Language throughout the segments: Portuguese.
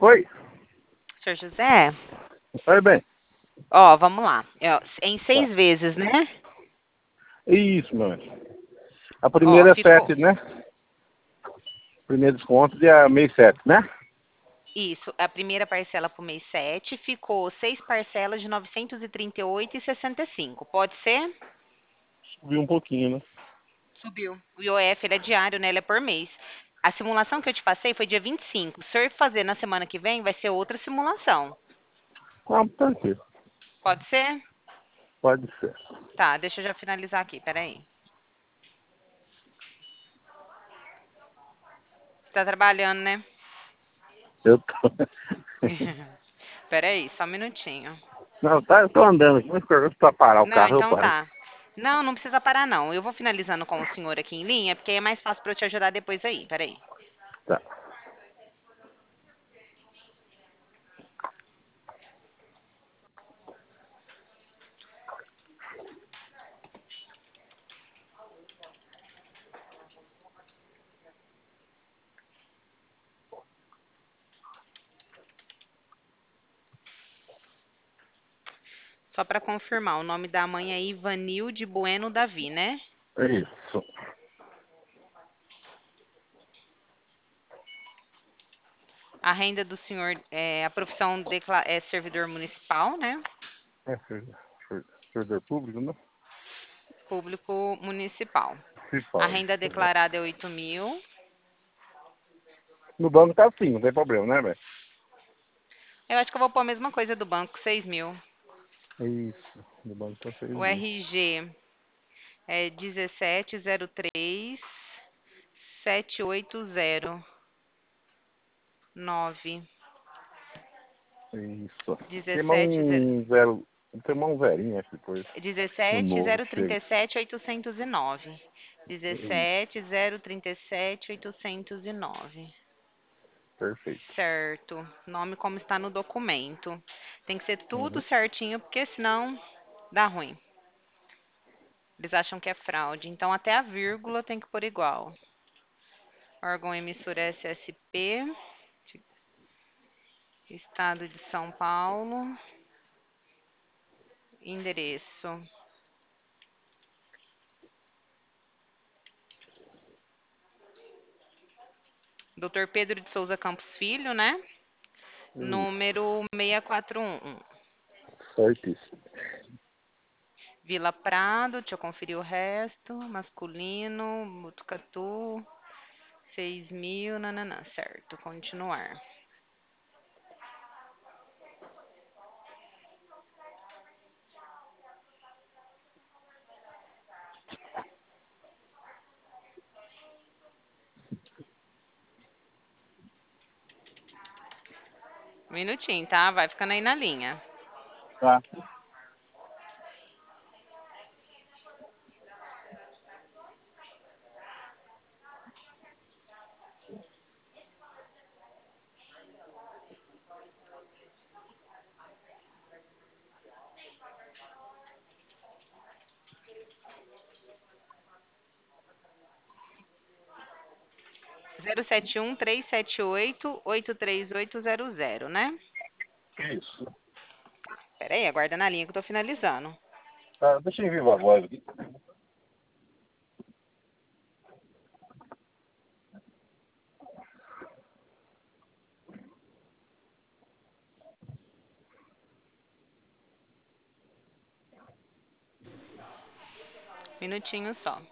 Oi, Senhor José, oi, bem. ó, vamos lá. Em Tá. 6 vezes, né? Isso, meu anjo. A Ó, primeira é ficou. 7, né? Primeiro desconto dia mês 7, né? Isso, a primeira parcela para o mês 7 ficou 6 parcelas de 938,65. Pode ser? Subiu um pouquinho, né? Subiu. O IOF ele é diário, né? Ele é por mês. A simulação que eu te passei foi dia 25. Se o senhor fazer na semana que vem, vai ser outra simulação. Ah, tranquilo. Pode ser? Pode ser. Tá, deixa eu já finalizar aqui, peraí. Você tá trabalhando, né? Eu tô. Peraí, só um minutinho. Não, tá, eu tô andando aqui, mas pra parar o Não, carro eu então paro. tá. Não, não precisa parar, não. Eu vou finalizando com o senhor aqui em linha, porque é mais fácil para eu te ajudar depois aí. Peraí. Tá. Só para confirmar, o nome da mãe é Ivanilde Bueno Davi, né? É isso. A renda do senhor, a profissão é servidor municipal, né? É servidor público, né? Público municipal. Se A fala renda isso, né? declarada é 8.000. No banco tá assim, não tem problema, né, velho? Eu acho que eu vou pôr a mesma coisa do banco, 6.000. É isso. No banco tá 6 O mil. RG é 1703-7809. É isso. Queima 17 um zero. Queimar um zerinho, acho, depois. No novo que chega. 17.037.809. É isso. 17.037.809. Perfeito. Certo. Nome como está no documento. Tem que ser tudo Uhum. certinho, porque senão dá ruim. Eles acham que é fraude. Então, até a vírgula tem que pôr igual. Órgão emissor SSP, Estado de São Paulo, endereço. Dr. Pedro de Souza Campos Filho, né? É isso. Número 641. Certíssimo. Vila Prado, deixa eu conferir o resto. Masculino, Botucatu, 6.000, nananã. Certo, continuar. Um minutinho, tá? Vai ficando aí na linha. Tá. Zero sete um três sete oito oito três oito zero zero, né? É isso. Pera aí, aguarda na linha que eu tô finalizando. Tá, deixa eu ver a voz aqui. Minutinho só.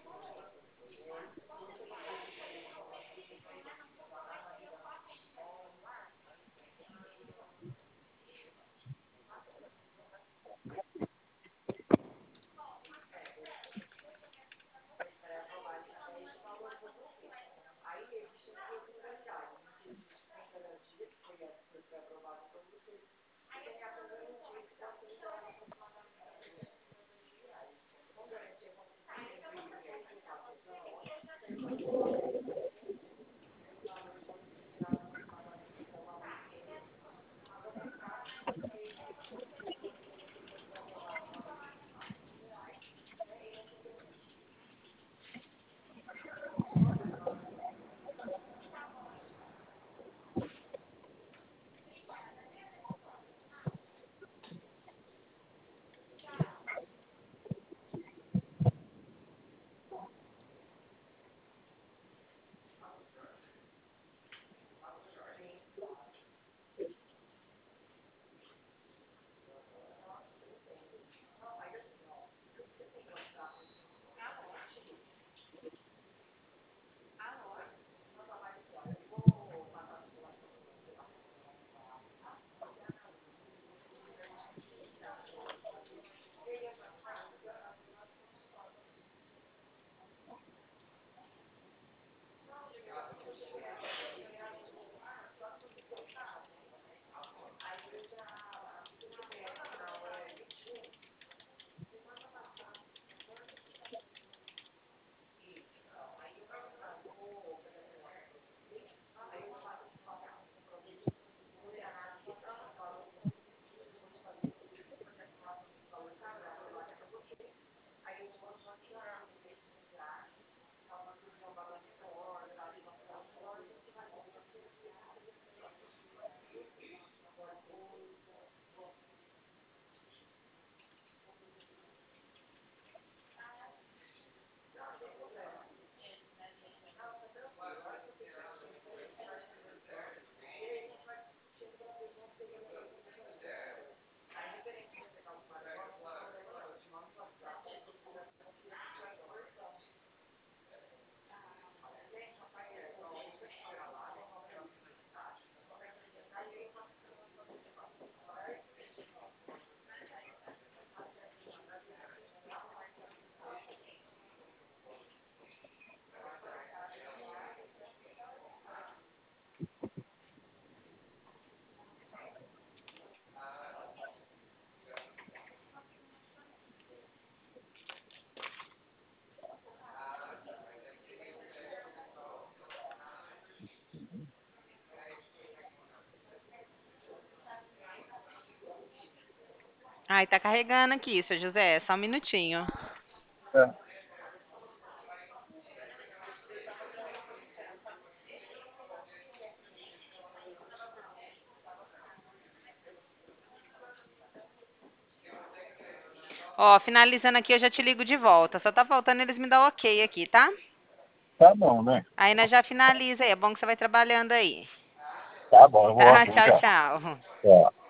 Ai, tá carregando aqui, seu José. Só um minutinho. É. Ó, finalizando aqui, eu já te ligo de volta. Só tá faltando eles me dar ok aqui, tá? Tá bom, né? Aí nós já finaliza aí. É bom que você vai trabalhando aí. Tá bom, eu vou lá Tá, sim, tchau, tchau. tchau. Tchau.